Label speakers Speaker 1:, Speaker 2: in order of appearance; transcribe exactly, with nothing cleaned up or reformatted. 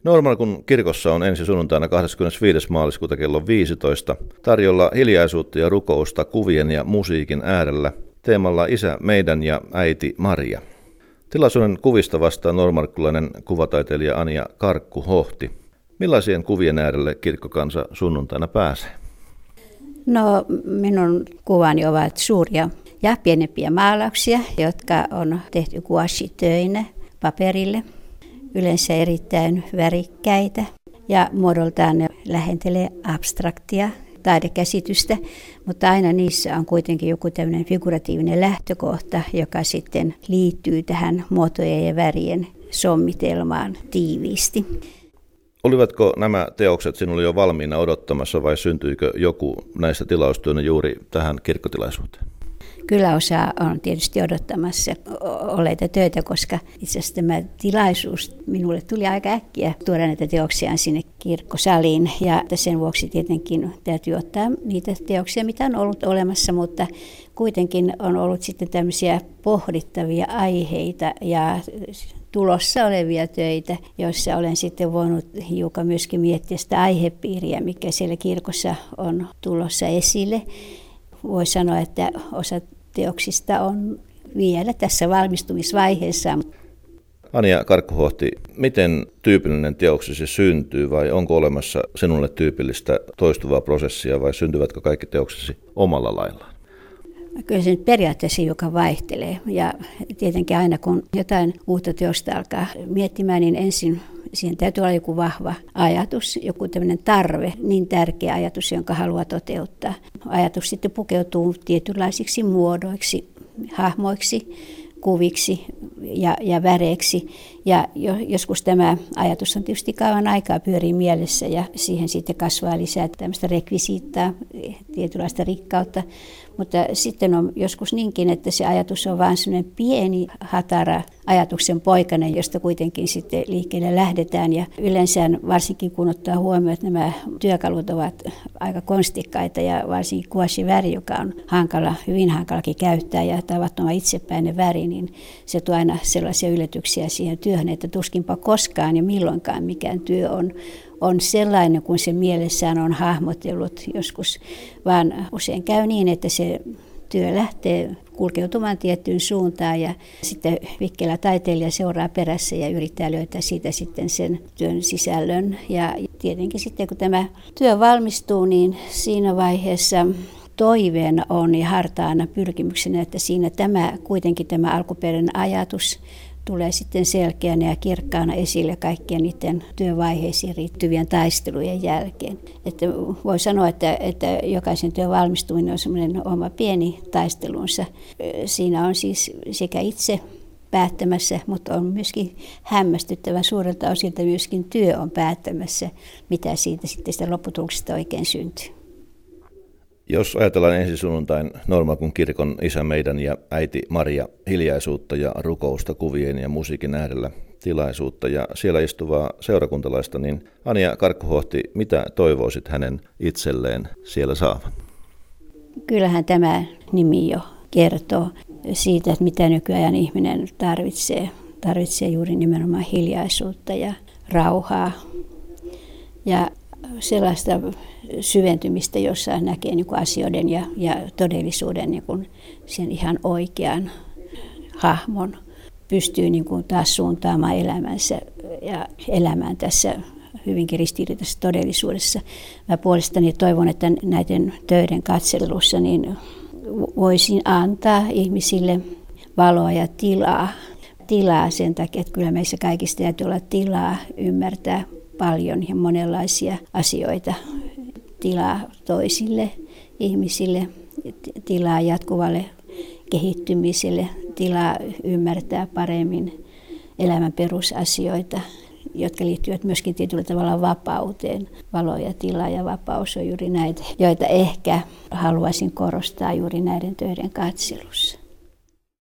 Speaker 1: Noormarkun kirkossa on ensi sunnuntaina kahdeskymmenesviides maaliskuuta kello viisitoista tarjolla hiljaisuutta ja rukousta kuvien ja musiikin äärellä teemalla Isä meidän ja Äiti Maria. Tilaisuuden kuvista vastaa noormarkkulainen kuvataiteilija Anja Karkku-Hohti. Millaisien kuvien äärelle kirkkokansa sunnuntaina pääsee?
Speaker 2: No, minun kuvani ovat suuria ja pienempiä maalauksia, jotka on tehty gouache-töinä paperille. Yleensä erittäin värikkäitä ja muodoltaan ne lähentelee abstraktia taidekäsitystä, mutta aina niissä on kuitenkin joku tämmöinen figuratiivinen lähtökohta, joka sitten liittyy tähän muotojen ja värien sommitelmaan tiiviisti.
Speaker 1: Olivatko nämä teokset sinulle jo valmiina odottamassa vai syntyikö joku näistä tilaustyönä juuri tähän kirkkotilaisuuteen?
Speaker 2: Kyllä osa on tietysti odottamassa olleita töitä, koska itse asiassa tämä tilaisuus minulle tuli aika äkkiä tuoda näitä teoksia sinne kirkkosaliin. Ja sen vuoksi tietenkin täytyy ottaa niitä teoksia, mitä on ollut olemassa, mutta kuitenkin on ollut sitten tämmöisiä pohdittavia aiheita ja tulossa olevia töitä, joissa olen sitten voinut hiukan myöskin miettiä sitä aihepiiriä, mikä siellä kirkossa on tulossa esille. Voi sanoa, että osa teoksista on vielä tässä valmistumisvaiheessa.
Speaker 1: Anja Karkku-Hohti, miten tyypillinen teoksesi syntyy vai onko olemassa sinulle tyypillistä toistuvaa prosessia vai syntyvätkö kaikki teoksesi omalla laillaan?
Speaker 2: Kyllä se nyt periaatteessa joka vaihtelee ja tietenkin aina kun jotain uutta teosta alkaa miettimään, niin ensin siihen täytyy olla joku vahva ajatus, joku tämmöinen tarve, niin tärkeä ajatus, jonka haluaa toteuttaa. Ajatus sitten pukeutuu tietynlaisiksi muodoiksi, hahmoiksi, kuviksi ja, ja väreiksi. Ja jo, joskus tämä ajatus on tietysti kauan aikaa pyörii mielessä ja siihen sitten kasvaa lisää tämmöistä rekvisiittaa, tietynlaista rikkautta. Mutta sitten on joskus niinkin, että se ajatus on vain semmoinen pieni, hatara ajatuksen poikainen, josta kuitenkin sitten liikkeelle lähdetään. Ja yleensä varsinkin kun ottaa huomioon, että nämä työkalut ovat aika konstikkaita ja varsinkin gouache-väri, joka on hankala, hyvin hankalakin käyttää ja tavattoman itsepäinen väri, niin se tuo aina sellaisia yllätyksiä siihen työhön, että tuskinpa koskaan ja milloinkaan mikään työ on on sellainen, kun se mielessään on hahmotellut joskus, vaan usein käy niin, että se työ lähtee kulkeutumaan tiettyyn suuntaan ja sitten vikkelä taiteilija seuraa perässä ja yrittää löytää siitä sitten sen työn sisällön. Ja tietenkin sitten kun tämä työ valmistuu, niin siinä vaiheessa toiveena on ja hartaana pyrkimyksenä, että siinä tämä kuitenkin tämä alkuperäinen ajatus tulee sitten selkeänä ja kirkkaana esille kaikkien niiden työvaiheisiin riittyvien taistelujen jälkeen. Että voi sanoa, että, että jokaisen työn valmistuminen on semmoinen oma pieni taistelunsa. Siinä on siis sekä itse päättämässä, mutta on myöskin hämmästyttävän suurelta osilta myöskin työ on päättämässä, mitä siitä sitten sitä lopputuloksesta oikein syntyy.
Speaker 1: Jos ajatellaan ensi sunnuntain Noormarkun kirkon Isä meidän ja Äiti Maria hiljaisuutta ja rukousta kuvien ja musiikin äärellä tilaisuutta ja siellä istuvaa seurakuntalaista, niin Anja Karkku-Hohti, mitä toivoisit hänen itselleen siellä saavan?
Speaker 2: Kyllähän tämä nimi jo kertoo siitä, että mitä nykyajan ihminen tarvitsee. Tarvitsee juuri nimenomaan hiljaisuutta ja rauhaa ja sellaista syventymistä, jossa näkee niin kuin asioiden ja, ja todellisuuden niin kuin sen ihan oikean hahmon. Pystyy niin kuin taas suuntaamaan elämänsä ja elämään tässä hyvinkin ristiriitaisessa todellisuudessa. Mä puolestani toivon, että näiden töiden katselussa niin voisin antaa ihmisille valoa ja tilaa. Tilaa sen takia, että kyllä meissä kaikista täytyy olla tilaa ymmärtää paljon ja monenlaisia asioita. Tilaa toisille ihmisille, tilaa jatkuvalle kehittymiselle, tilaa ymmärtää paremmin elämän perusasioita, jotka liittyvät myöskin tietyllä tavalla vapauteen. Valo ja tila ja vapaus on juuri näitä, joita ehkä haluaisin korostaa juuri näiden töiden katselussa.